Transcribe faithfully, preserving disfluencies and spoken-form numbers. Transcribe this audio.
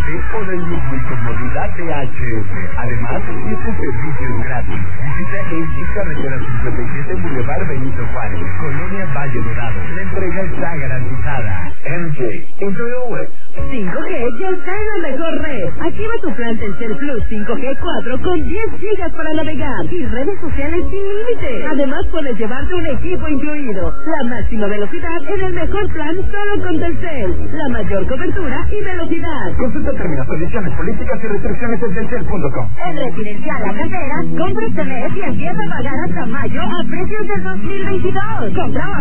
o del lujo y comodidad de H F. Además, este servicio es gratis. Visita H D Carretera cincuenta y siete Boulevard Benito Juárez, Colonia Valle Dorado. La entrega está garantizada. M J, enjoy it. cinco G ya está en la mejor red. Activa tu plan Telcel Plus cinco G cuatro con diez gigas para navegar y redes sociales sin límite. Además puedes llevarte un equipo incluido. La máxima velocidad en el mejor plan solo con Telcel. La mayor cobertura y velocidad. Consulta términos, condiciones, políticas y restricciones en telcel punto com. En Residencial La Cantera, compra este mes y empieza a pagar hasta mayo a precios del dos mil veintidós. Compra